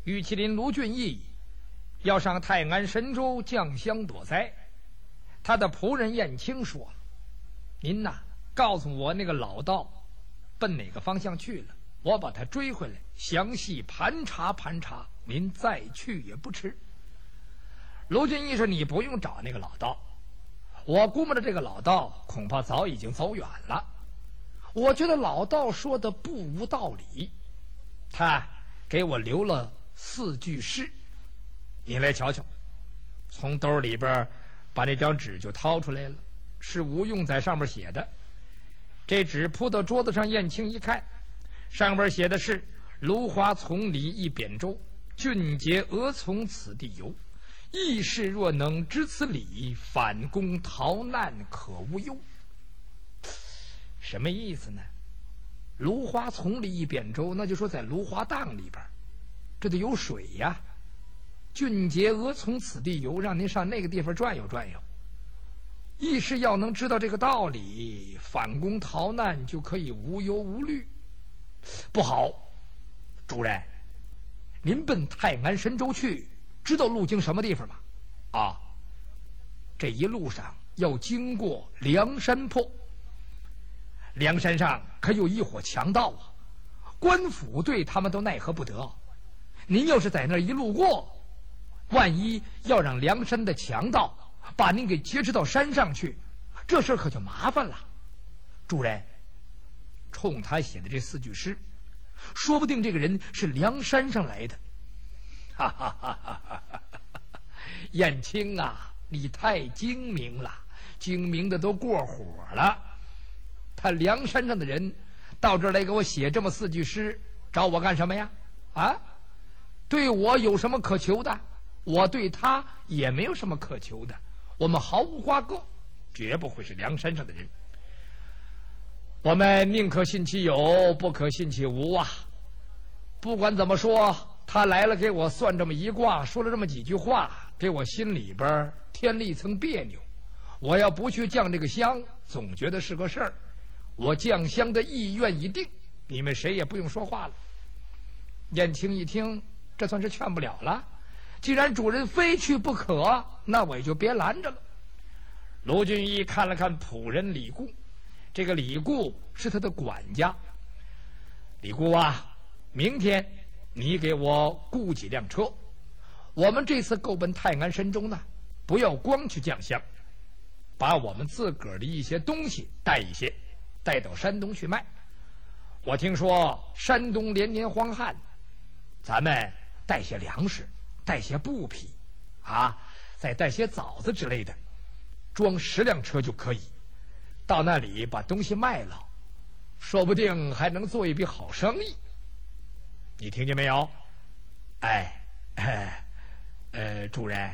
玉麒麟卢俊义要上泰安神州降香躲灾，他的仆人燕青说：“您呐，告诉我那个老道奔哪个方向去了，我把他追回来，详细盘查盘查，您再去也不迟。”卢俊义说：“你不用找那个老道，我估摸着这个老道恐怕早已经走远了。我觉得老道说的不无道理，他给我留了4句诗，您来瞧瞧。”从兜里边把那张纸就掏出来了，是吴用在上面写的。这纸铺到桌子上，燕青一看，上边写的是：“芦花丛里一扁舟，俊杰俄从此地游。义士若能知此理，反攻逃难可无忧。”什么意思呢？芦花丛里一扁舟，那就说在芦花荡里边，这得有水呀。俊杰俄从此地游，让您上那个地方转悠转悠。义士要能知道这个道理，反攻逃难就可以无忧无虑。不好，主人，您奔泰安神州去，知道路经什么地方吗？啊，这一路上要经过梁山坡。梁山上可有一伙强盗啊，官府对他们都奈何不得。您要是在那儿一路过，万一要让梁山的强盗把您给劫持到山上去，这事儿可就麻烦了。主人，冲他写的这4句诗，说不定这个人是梁山上来的。哈哈哈哈哈哈！燕青啊，你太精明了，精明的都过火了。他梁山上的人到这儿来给我写这么4句诗，找我干什么呀？啊，对我有什么可求的？我对他也没有什么可求的，我们毫无瓜葛，绝不会是梁山上的人。我们宁可信其有，不可信其无啊。不管怎么说，他来了给我算这么一卦，说了这么几句话，给我心里边添了一层别扭。我要不去降这个香，总觉得是个事儿。我降香的意愿已定，你们谁也不用说话了。燕青一听，这算是劝不了了。既然主人非去不可，那我也就别拦着了。卢俊义看了看仆人李固，这个李固是他的管家。李固啊，明天你给我雇几辆车，我们这次够奔泰安神州呢，不要光去降香，把我们自个儿的一些东西带一些，带到山东去卖。我听说山东连年荒旱，咱们带些粮食，带些布匹啊，再带些枣子之类的，装10辆车就可以。到那里把东西卖了，说不定还能做一笔好生意。你听见没有？主人，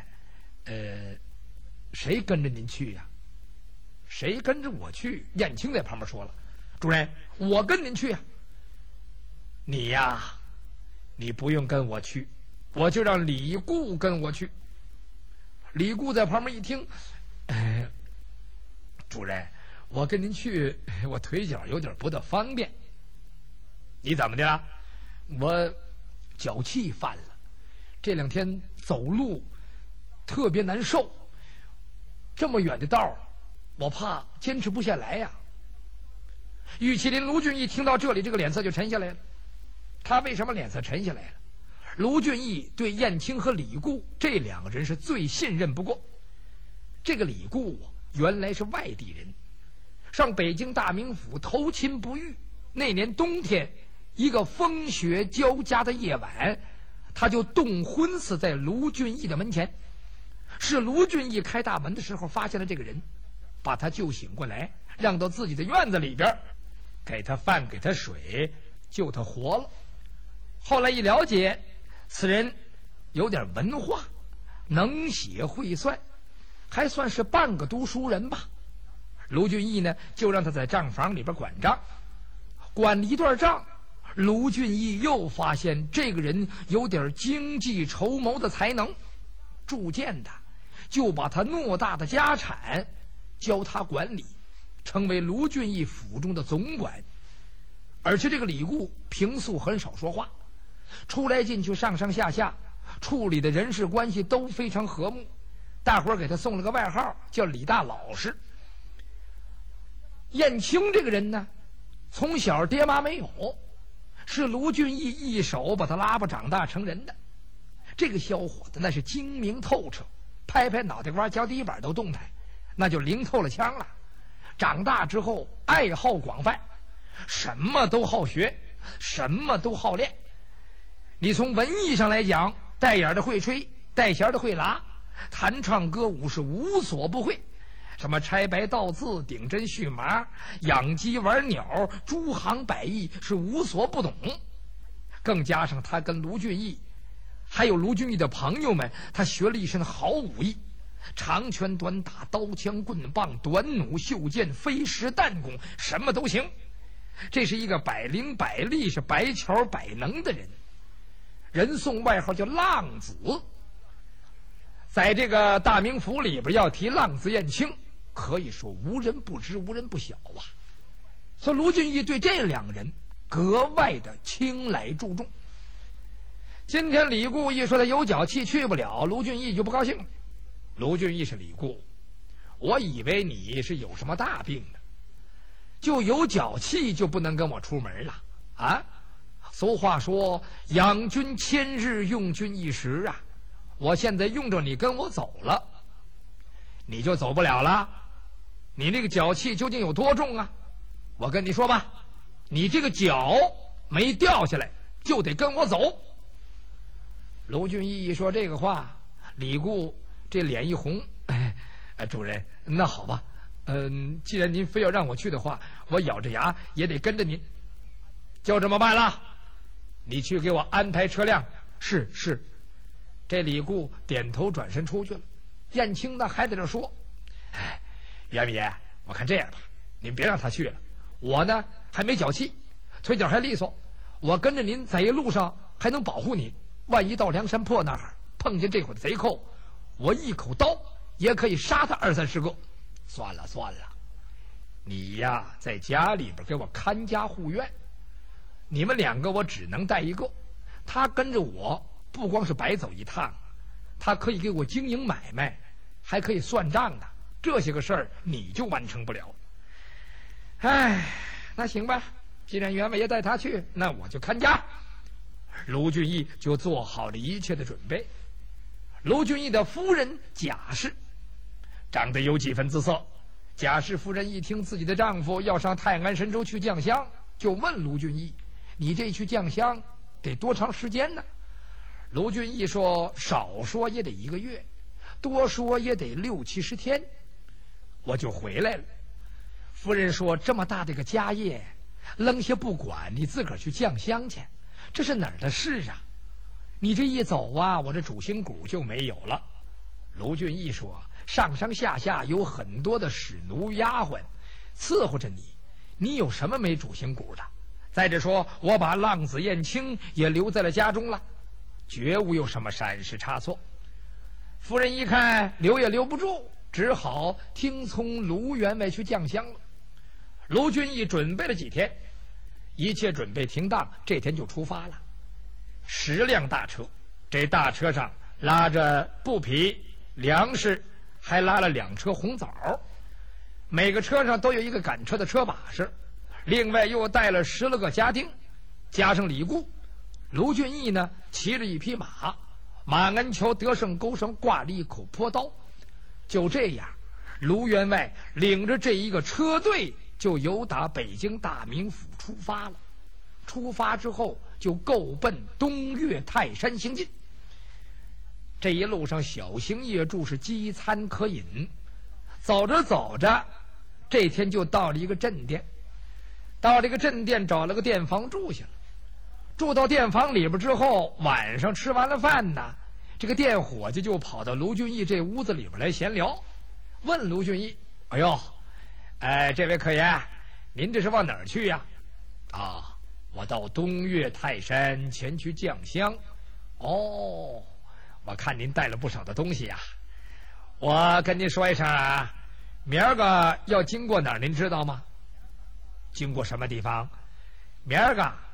谁跟着您去呀？谁跟着我去？燕青在旁边说了：“主人，我跟您去呀。”你呀，你不用跟我去，我就让李固跟我去。李固在旁边一听，主人，我跟您去，我腿脚有点不大方便。你怎么的了？我脚气犯了，这2天走路特别难受，这么远的道我怕坚持不下来呀。玉麒麟卢俊义听到这里，这个脸色就沉下来了。他为什么脸色沉下来了？卢俊义对燕青和李固这2个人是最信任不过。这个李固原来是外地人，上北京大名府投亲不遇。那年冬天，一个风雪交加的夜晚，他就冻昏死在卢俊义的门前。是卢俊义开大门的时候发现了这个人，把他救醒过来，让到自己的院子里边，给他饭给他水，救他活了。后来一了解，此人有点文化，能写会算，还算是半个读书人吧。卢俊义呢，就让他在账房里边管账。管了一段账，卢俊义又发现这个人有点经济筹谋的才能，逐渐的就把他偌大的家产交他管理，成为卢俊义府中的总管。而且这个李固平素很少说话， 出来进去上上下下处理的人事关系都非常和睦，大伙儿给他送了个外号叫李大老实。燕青这个人呢，从小爹妈没有，是卢俊义一手把他拉拔长大成人的。这个小伙子那是精明透彻，拍拍脑袋瓜脚底板都动弹，那就灵透了枪了。长大之后爱好广泛，什么都好学，什么都好练。你从文艺上来讲，带眼的会吹，带弦的会拉，弹唱歌舞是无所不会，什么拆白倒字、顶针续麻、养鸡玩鸟，诸行百艺是无所不懂。更加上他跟卢俊义还有卢俊义的朋友们，他学了一身好武艺，长拳短打、刀枪棍棒、短弩袖剑、飞石弹弓，什么都行。这是一个百灵百力、是百巧百能的人，人送外号叫浪子。在这个大名府里边要提浪子燕青，可以说无人不知无人不晓啊。所以卢俊义对这两人格外的青睐注重。今天李固一说他有脚气去不了，卢俊义就不高兴了。卢俊义是李固，我以为你是有什么大病呢，就有脚气就不能跟我出门了啊？俗话说养君千日，用君一时啊，我现在用着你跟我走了，你就走不了了。你那个脚气究竟有多重啊？我跟你说吧，你这个脚没掉下来就得跟我走。卢俊义一说这个话，李固这脸一红，主人，那好吧，既然您非要让我去的话，我咬着牙也得跟着您。就这么办了，你去给我安排车辆。是。这李固点头转身出去了。燕青呢还在这说，袁爷，我看这样吧，您别让他去了，我呢还没脚气，腿脚还利索，我跟着您在一路上还能保护您，万一到梁山泊那儿碰见这伙贼寇，我一口刀也可以杀他20-30个。算了，你呀在家里边给我看家护院，你们两个我只能带一个，他跟着我不光是白走一趟，他可以给我经营买卖，还可以算账的，这些个事儿你就完成不了。那行吧，既然袁伟爷带他去，那我就看家。卢俊义就做好了一切的准备。卢俊义的夫人贾氏长得有几分姿色，贾氏夫人一听自己的丈夫要上泰安神州去降香，就问卢俊义，你这去降香得多长时间呢？卢俊义说，少说也得1个月，多说也得60-70天，我就回来了。夫人说，这么大的一个家业扔下不管，你自个儿去降香去，这是哪儿的事啊？你这一走啊，我这主心骨就没有了。卢俊义说，上上下下有很多的使奴丫鬟伺候着你，你有什么没主心骨的？再者说，我把浪子燕青也留在了家中了，绝无有什么闪失差错。夫人一看留也留不住，只好听从卢员外去降香了。卢俊义准备了几天，一切准备停当，这天就出发了。10辆大车，这大车上拉着布匹、粮食，还拉了2车红枣，每个车上都有一个赶车的车把式，另外又带了10来个家丁，加上李固。卢俊义呢骑着一匹马，马鞍桥得胜钩上挂了一口坡刀。就这样，卢员外领着这一个车队就由打北京大名府出发了。出发之后就够奔东岳泰山行进。这一路上小行夜住，是饥餐可饮。走着走着，这天就到了一个镇店，到这个镇店找了个店房住下了。住到店房里边之后，晚上吃完了饭呢，这个店伙计就跑到卢俊义这屋子里边来闲聊，问卢俊义，哎呦，这位客爷，您这是往哪儿去呀？我到东岳泰山前去降香。我看您带了不少的东西呀。我跟您说一声啊，明儿个要经过哪儿您知道吗？经过什么地方？明儿个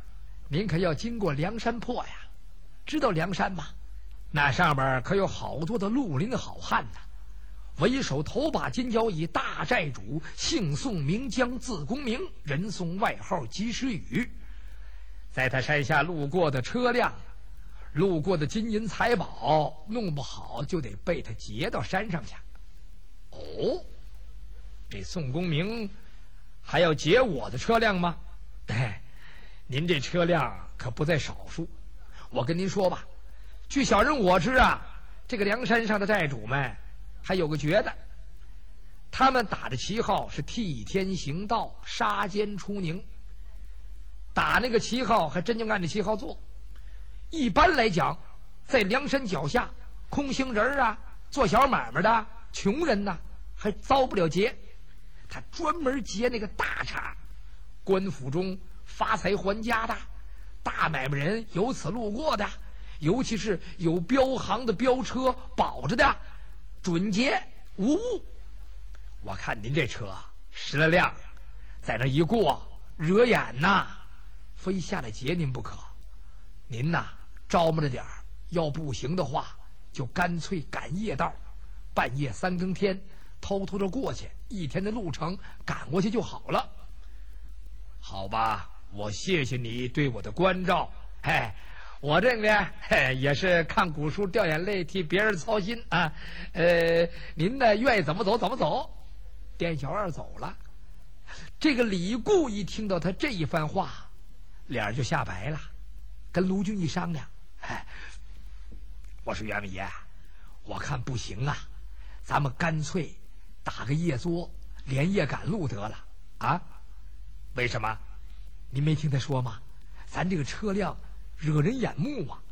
您可要经过梁山泊呀，知道梁山吗？那上边可有好多的绿林好汉呢。为首头把金角椅大寨主，姓宋名江，字公明，人送外号及时雨。在他山下路过的车辆，路过的金银财宝，弄不好就得被他劫到山上去。哦，这宋公明还要劫我的车辆吗？哎，您这车辆可不在少数。我跟您说吧，据小人我知啊，这个梁山上的寨主们还有个绝的，他们打的旗号是替天行道，杀奸除宁。打那个旗号还真就按着旗号做。一般来讲，在梁山脚下，空行人啊，做小买卖的穷人呐，还遭不了劫。他专门劫那个大茬，官府中发财还家的，大买卖人由此路过的，尤其是有标行的标车保着的，准劫无误。我看您这车10来辆，在那一过，惹眼呐，非下来劫您不可。您呐，招摸着点儿，要不行的话，就干脆赶夜道，半夜3更天，偷偷的过去，1天的路程赶过去就好了。好吧，我谢谢你对我的关照。嘿，我这个呢，也是看古书掉眼泪，替别人操心啊。您呢，愿意怎么走怎么走。店小二走了。这个李固一听到他这一番话，脸就吓白了，跟卢俊义商量，我说袁伟爷，我看不行啊，咱们干脆打个夜作，连夜赶路得了啊。为什么？您没听他说吗？咱这个车辆惹人眼目啊。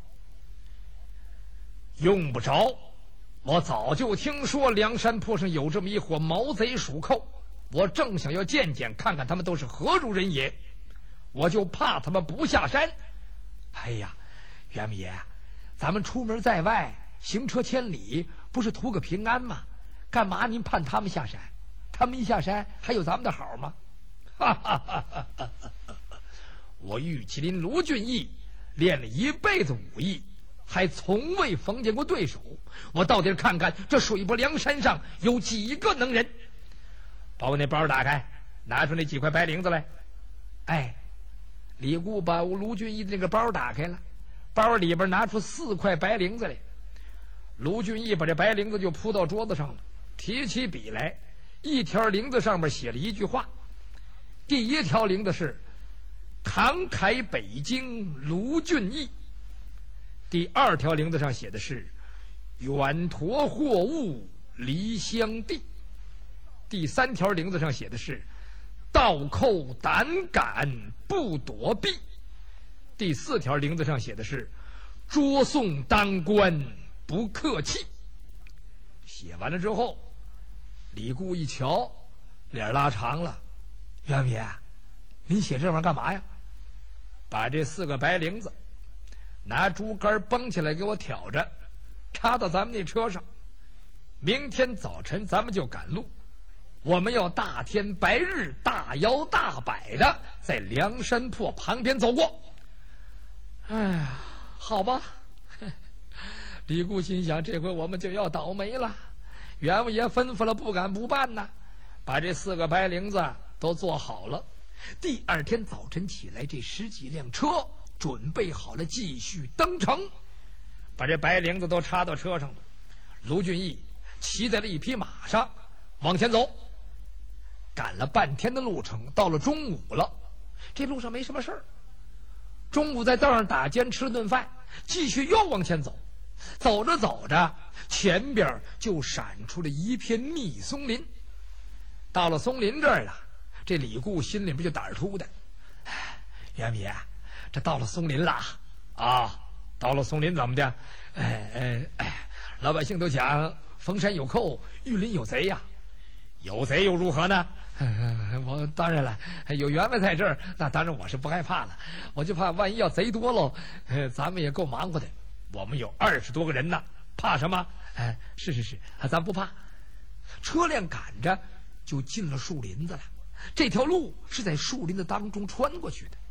用不着，我早就听说梁山坡上有这么一伙毛贼鼠寇，我正想要见见看看他们都是何如人也，我就怕他们不下山。哎呀，袁伟爷，咱们出门在外，行车千里，不是图个平安吗？干嘛您盼他们下山？他们一下山，还有咱们的好吗？哈哈哈哈哈！我玉麒麟卢俊义练了一辈子武艺，还从未逢见过对手。我到底看看这水泊梁山上有几个能人。把我那包打开，拿出那几块白绫子来。哎，李固把卢俊义的那个包打开了，包里边拿出4块白绫子来。卢俊义把这白绫子就铺到桌子上了，提起笔来，一条绫子上面写了一句话。第一条绫子是慷慨北京卢俊义，第2条绫子上写的是远驮货物离乡地，第3条绫子上写的是倒扣胆敢不躲避，第4条绫子上写的是捉送当官不客气。写完了之后，李固一瞧，脸拉长了。袁伟爷，您写这玩意儿干嘛呀？把这4个白绫子拿竹竿绷起来给我挑着，插到咱们那车上。明天早晨咱们就赶路，我们要大天白日大摇大摆的在梁山泊旁边走过。哎呀，好吧。李固心想，这回我们就要倒霉了。袁伟爷吩咐了，不敢不办呐，把这4个白绫子都做好了。第2天早晨起来，这10几辆车准备好了，继续登城，把这白绫子都插到车上了。卢俊义骑在了一匹马上往前走，赶了半天的路程，到了中午了。这路上没什么事儿，中午在道上打尖吃了顿饭，继续又往前走。走着走着，前边就闪出了一片密松林。到了松林这儿了，这李固心里边就胆儿突的。袁伟，这到了松林了啊！到了松林怎么的？老百姓都讲逢山有寇，遇林有贼呀。有贼又如何呢？我当然了，有员外在这儿，那当然我是不害怕了。我就怕万一要贼多喽，咱们也够忙活的。我们有20多个人呢，怕什么？是，咱不怕。车辆赶着就进了树林子了。这条路是在树林子当中穿过去的。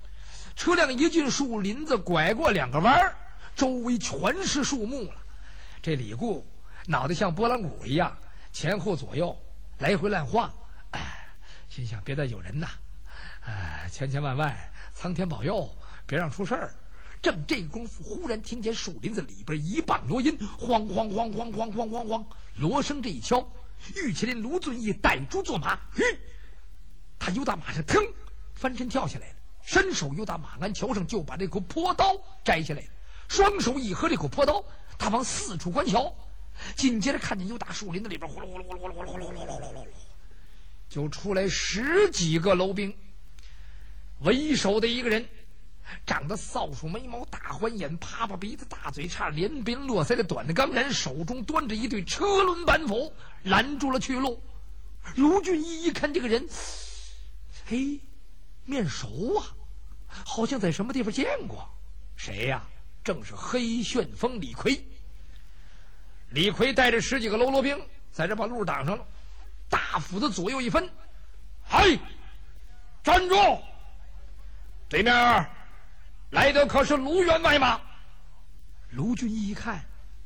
车辆一进树林子，拐过2个弯，周围全是树木了。这李固脑袋像拨浪鼓一样，前后左右来回乱晃，心想别再有人呐，千千万万苍天保佑，别让出事儿。正这功夫，忽然听见树林子里边一棒锣音，晃晃晃晃晃晃晃晃，锣声这一敲，玉麒麟卢俊义逮住坐马，他由打马上腾翻身跳下来了，伸手由打马鞍桥上就把这口坡刀摘下来了，双手一合这口坡刀，他往四处观瞧，紧接着看见由打树林子里边呼噜呼噜呼噜呼噜呼噜呼噜呼噜呼噜，就出来10几个楼兵，为首的一个人长得扫帚眉毛，大环眼，趴趴鼻子，大嘴叉，连鬓络腮的短的钢髯，手中端着一对车轮板斧，拦住了去路。卢俊义一看这个人，嘿，面熟啊，好像在什么地方见过。谁呀？正是黑旋风李逵。李逵带着10几个喽啰兵，在这把路挡上了，大斧子左右一分，嘿，站住！对面来的可是卢员外吗？卢俊义一看，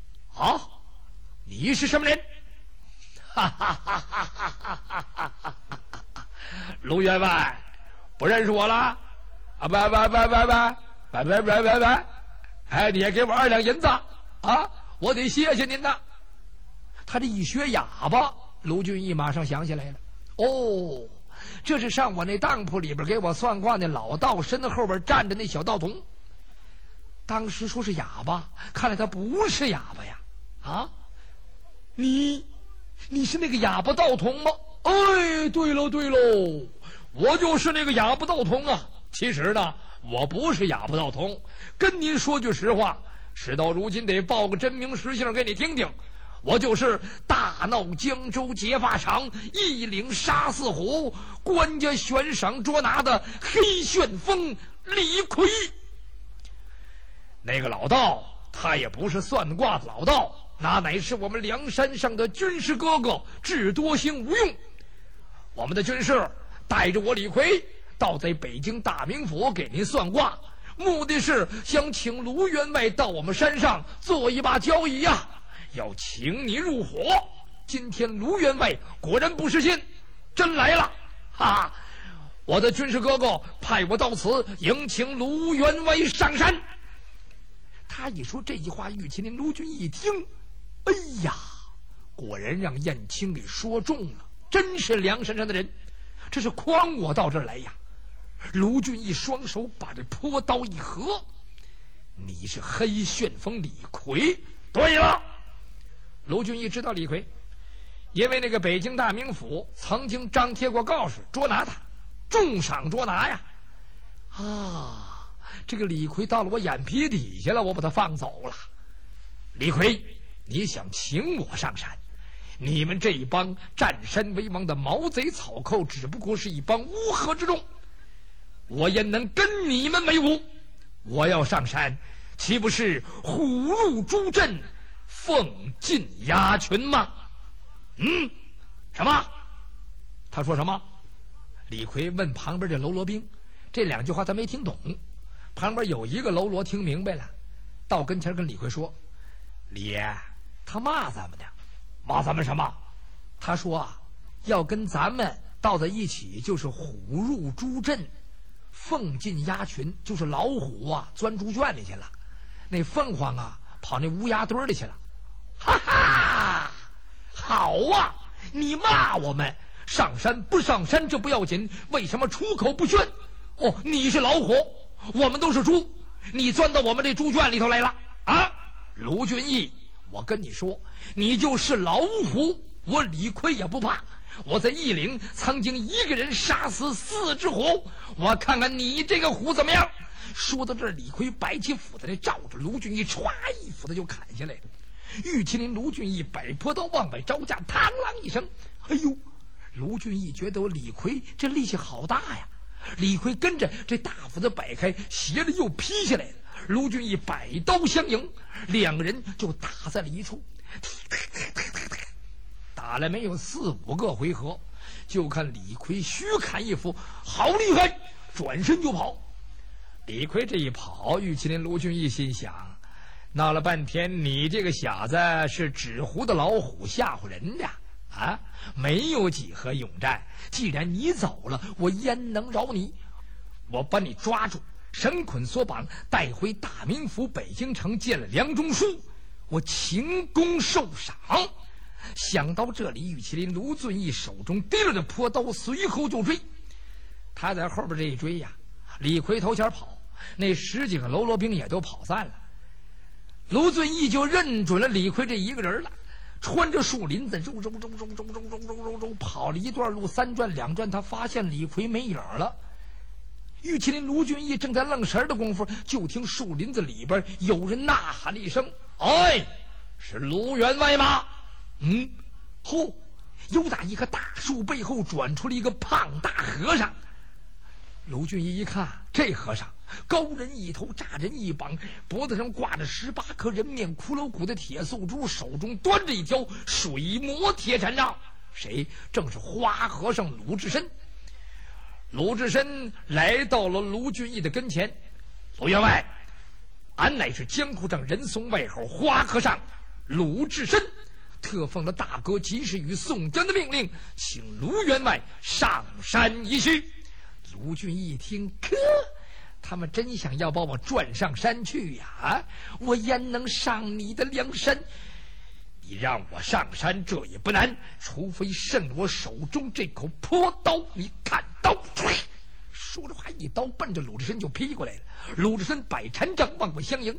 你是什么人？哈哈哈哈哈哈哈！卢员外不认识我了？不，你也给我2两银子啊！我得谢谢您呐。他这一学哑巴，卢俊义马上想起来了，这是上我那当铺里边给我算卦那老道身子后边站着那小道童。当时说是哑巴，看来他不是哑巴呀。你是那个哑巴道童吗？对喽，我就是那个哑巴道童啊。其实呢，我不是哑巴道童，跟您说句实话，事到如今得报个真名实姓给你听听。我就是大闹江州劫法场，一领杀4虎，官家悬赏捉拿的黑旋风李逵。那个老道他也不是算卦的老道，那乃是我们梁山上的军师哥哥，智多星吴用。我们的军师带着我李逵到在北京大名府给您算卦，目的是想请卢员外到我们山上做一把交椅呀，要请你入伙。今天卢员外果然不失信，真来了我的军师哥哥派我到此迎请卢员外上山。他一说这句话，玉麒麟卢俊义一听，哎呀，果然让燕青给说中了，真是梁山上的人，这是诓我到这儿来呀。卢俊义双手把这坡刀一合，你是黑旋风李逵。对了，卢俊义知道李逵，因为那个北京大名府曾经张贴过告示捉拿他，重赏捉拿呀。这个李逵到了我眼皮底下了，我把他放走了。李逵，你想请我上山？你们这一帮占山为王的毛贼草寇，只不过是一帮乌合之众，我焉能跟你们为伍？我要上山，岂不是虎入猪阵，凤进鸭群吗？什么？他说什么？李逵问旁边的喽啰兵，这2句话他没听懂。旁边有一个喽啰听明白了，到跟前跟李逵说：“李爷，他骂咱们呢。骂咱们什么？他说要跟咱们到在一起，就是虎入猪阵，凤进鸭群，就是老虎钻猪圈里去了，那凤凰跑那乌鸦堆里去了。哈哈，好啊！你骂我们上山不上山这不要紧，为什么出口不劝？你是老虎，我们都是猪，你钻到我们这猪圈里头来了卢俊义，我跟你说，你就是老虎，我李逵也不怕。我在义岭曾经一个人杀死4只虎，我看看你这个虎怎么样。说到这儿，李逵摆起斧子来，照着卢俊义歘一斧子就砍下来了。玉麒麟卢俊义摆坡刀往外招架，嘡啷一声，哎呦！卢俊义觉得我李逵这力气好大呀。李逵跟着这大斧子摆开，斜着又劈下来了。卢俊义摆刀相迎，2个人就打在了一处。打了没有4、5个回合，就看李逵虚砍一斧，好厉害，转身就跑。 李逵这一跑，玉麒麟卢俊义心想，闹了半天你这个小子是纸糊的老虎吓唬人的啊，没有几何勇战，既然你走了，我焉能饶你？我把你抓住，绳捆索绑，带回大名府北京城见了梁中书，我请功受赏。想到这里，玉麒麟卢俊义手中提了着坡刀，随后就追。他在后边这一追呀，李逵头前跑，那10几个喽啰兵也都跑散了。卢俊义就认准了李逵这一个人了，穿着树林子肉跑了一段路，3转2转，他发现李逵没影了。玉麒麟卢俊义正在愣神的功夫，就听树林子里边有人呐喊了一声：“哎，是卢员外吗？”后又打一棵大树背后转出了一个胖大和尚。卢俊义一看，这和尚高人一头，炸人一膀，脖子上挂着18颗人面骷髅骨的铁素珠，手中端着一条水磨铁禅杖。谁？正是花和尚鲁智深。鲁智深来到了卢俊义的跟前：“卢员外，俺乃是江湖上人送外号花和尚鲁智深，特奉了大哥及时雨宋江的命令，请卢员外上山一叙。”卢俊义一听，可他们真想要把我转上山去呀！我焉能上你的梁山？你让我上山，这也不难，除非剩我手中这口破刀。你看刀！说着话，一刀奔着鲁智深就劈过来了。鲁智深摆禅杖往过相迎，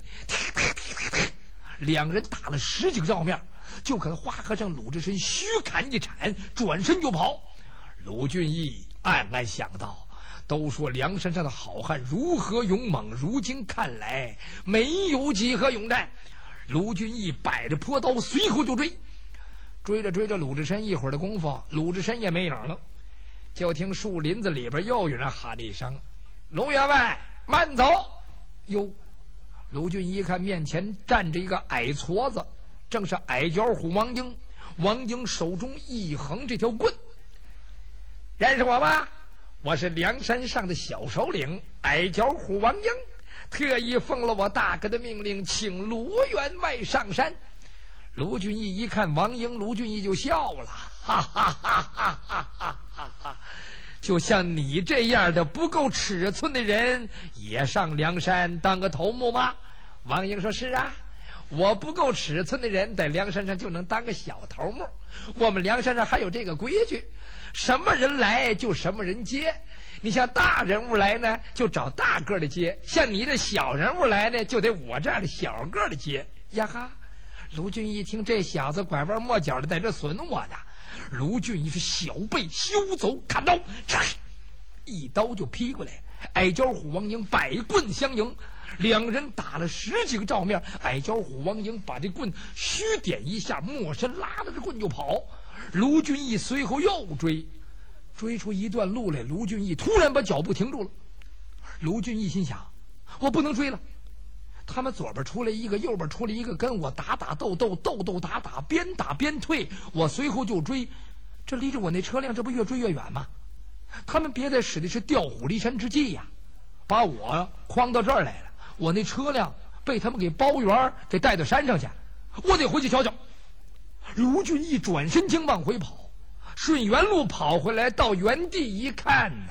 两人打了10几个照面，就看花和尚鲁智深虚砍一铲，转身就跑。鲁俊义暗暗想到，都说梁山上的好汉如何勇猛，如今看来没有几何勇战。卢俊义摆着坡刀随后就追，追着鲁智深一会儿的功夫，鲁智深也没影了。就听树林子里边又有人喊了一声：“卢员外，慢走！”哟，卢俊义一看面前站着一个矮矬子，正是矮脚虎王英。王英手中一横这条棍。认识我吗？我是梁山上的小首领矮脚虎王英，特意奉了我大哥的命令，请卢员外上山。卢俊义一看王英，卢俊义就笑了，哈哈哈哈哈哈哈哈！就像你这样的不够尺寸的人，也上梁山当个头目吗？王英说：“是啊，我不够尺寸的人，在梁山上就能当个小头目。我们梁山上还有这个规矩，什么人来就什么人接。你像大人物来呢，就找大个的接；像你这小人物来呢，就得我这样的小个的接。”呀哈！卢俊义一听这小子拐弯抹角的在这损我呢，卢俊义是小背休走，砍刀，一刀就劈过来。矮脚虎王英摆棍相迎，两人打了10几个照面。矮脚虎王英把这棍虚点一下，没身拉着这棍就跑。卢俊义随后又追出一段路来，卢俊义突然把脚步停住了。卢俊义心想，我不能追了，他们左边出来一个，右边出来一个，跟我打斗打，边打边退，我随后就追，这离着我那车辆，这不越追越远吗？他们别再使的是调虎离山之计呀，把我诓到这儿来了，我那车辆被他们给包圆，给带到山上去，我得回去瞧瞧。卢俊义转身经往回跑，顺原路跑回来，到原地一看呐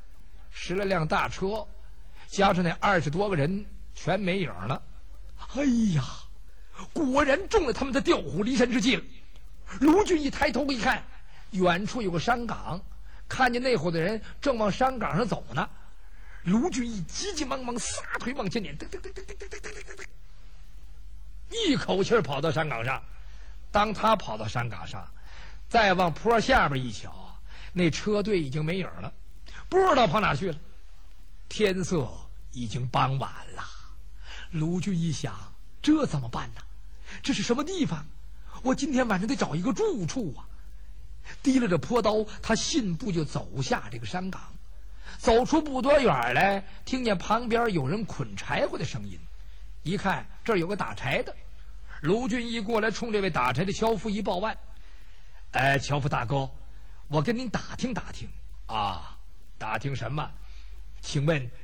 ，10来辆大车加上那20多个人全没影了。哎呀，果然中了他们的调虎离山之计了。卢俊义抬头一看，远处有个山岗，看见那伙的人正往山岗上走呢。卢俊义急急忙忙撒腿往前撵，一口气跑到山岗上。当他跑到山岗上，再往坡下边一瞧，那车队已经没影了，不知道跑哪去了。天色已经傍晚了。卢俊义想，这怎么办呢？这是什么地方？我今天晚上得找一个住处啊。提了着坡刀，他信步就走下这个山岗。走出不多远来，听见旁边有人捆柴火的声音，一看这儿有个打柴的。卢俊义过来冲这位打柴的樵夫一报案：“樵夫大哥，我跟您打听打听啊。”“打听什么？请问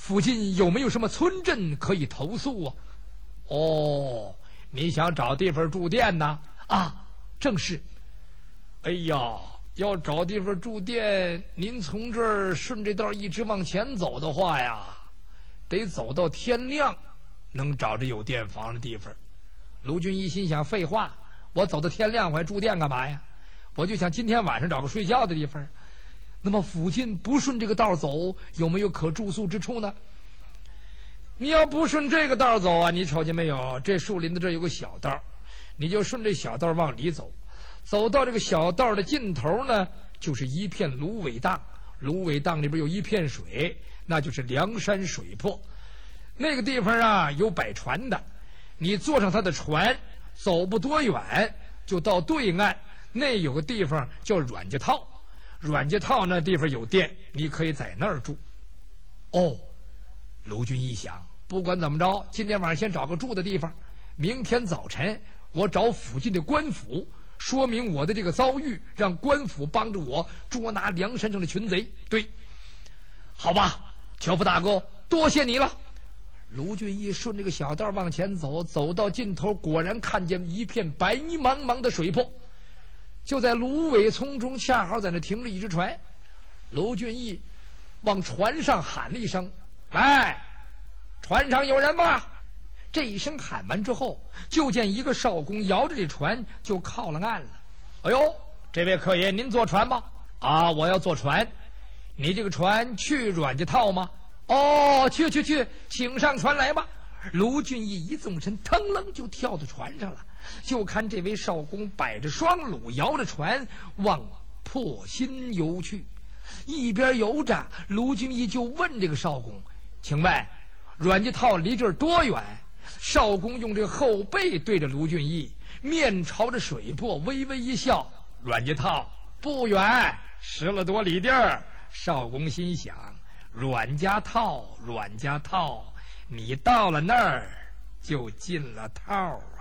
附近有没有什么村镇可以投宿啊？哦，你想找地方住店呢？啊，正是。哎呀，要找地方住店，您从这儿顺这道一直往前走的话呀，得走到天亮，能找着有店房的地方。卢俊义心想，废话，我走到天亮我还住店干嘛呀？我就想今天晚上找个睡觉的地方。那么附近不顺这个道走，有没有可住宿之处呢？你要不顺这个道走啊，你瞅见没有？这树林子这有个小道，你就顺这小道往里走，走到这个小道的尽头呢，就是一片芦苇荡。芦苇荡里边有一片水，那就是梁山水泊。那个地方啊，有摆船的，你坐上他的船，走不多远就到对岸。那有个地方叫阮家套，阮家套那地方有店，你可以在那儿住。哦，卢俊义想，不管怎么着，今天晚上先找个住的地方，明天早晨我找附近的官府，说明我的这个遭遇，让官府帮着我捉拿梁山上的群贼。对，好吧，樵夫大哥，多谢你了。卢俊义顺这个小道往前走，走到尽头，果然看见一片白茫茫的水泊。就在芦苇丛中，恰好在那停着一只船。卢俊义往船上喊了一声：“来，船上有人吗？”这一声喊完之后，就见一个少公摇着这船就靠了岸了。哎呦，这位客爷，您坐船吗？啊，我要坐船。你这个船去阮家套吗？哦，去，请上船来吧。卢俊义一纵身，腾楞就跳到船上了。就看这位少公摆着双橹，摇着船往破心游去。一边游着，卢俊义就问这个少公：“请问阮家套离这儿多远？”少公用这个后背对着卢俊义，面朝着水泊，微微一笑：“阮家套不远，10来多里地儿。”少公心想：阮家套，你到了那儿就进了套啊。